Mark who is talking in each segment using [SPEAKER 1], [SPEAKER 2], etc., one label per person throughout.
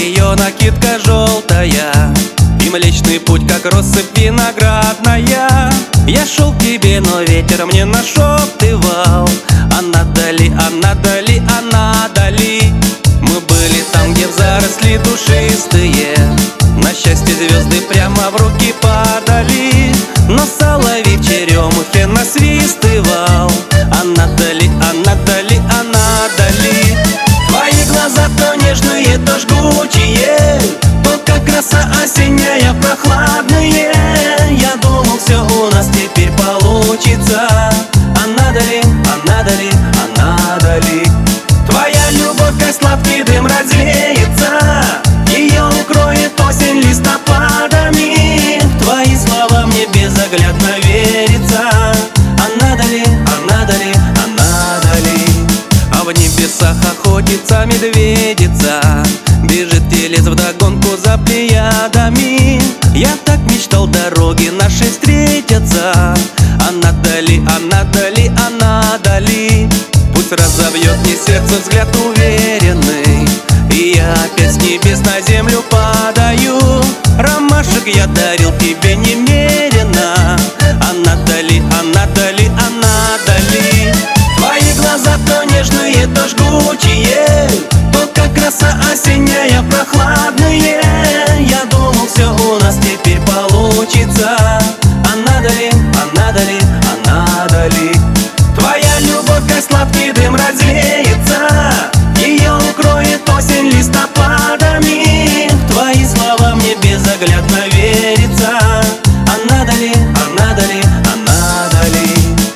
[SPEAKER 1] ее накидка желтая, и млечный путь, как россыпь виноградная. Я шел к тебе, но ветер мне нашептывал: а надали, а надали, а надали. Мы были там, где в заросли душистые, на счастье звезды прямо в руки падали. Но соловей в черемухе насвистывал: а надали, а надали, а надали. Твои глаза то нежные, то жгучие, то как роса осенняя прохладные. Я думал, все у нас теперь получится. А надали, а надали, а надали. Твоя любовь, как сладкий дым, развеется, ее укроет осень листопадами. В твои слова мне безоглядно верится. А надали, а надали, а надали. А в небесах охотится медведица, бежит телец вдогонку за плеядами. Я так мечтал, дороги наши встретятся. А надали, а надали, а надали. Пусть разобьет мне сердце взгляд уверенный, и я опять с небес на землю падаю. Ромашек я дарил тебе немерено. А надали, а надали, а надали. Твои глаза то нежные, то жгучие, то как роса осенняя прохладные. Я думал, все у нас теперь получится. А надали, а надали, а надали. Твоя любовь, как сладкий дым, развеется, ее укроет осень листопадами. В твои слова мне безоглядно верится. А надали, а надали, а надали.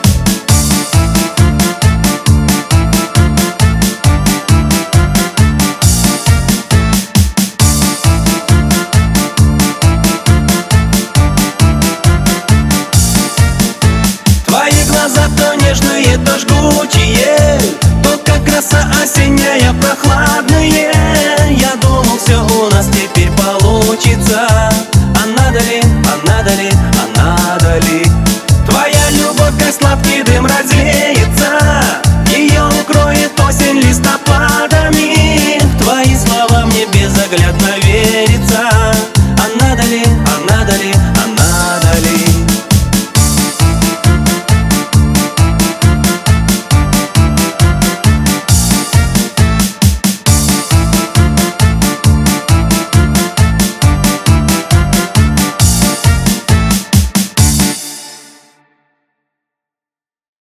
[SPEAKER 1] Твои глаза то нежные, то жгучие, то как роса осенняя прохладные. Я думал, все у нас теперь получится. А надали, а надали, а надали. Твоя любовь, как сладкий дым, развеется, ее укроет осень листопадами. В твои слова мне безоглядно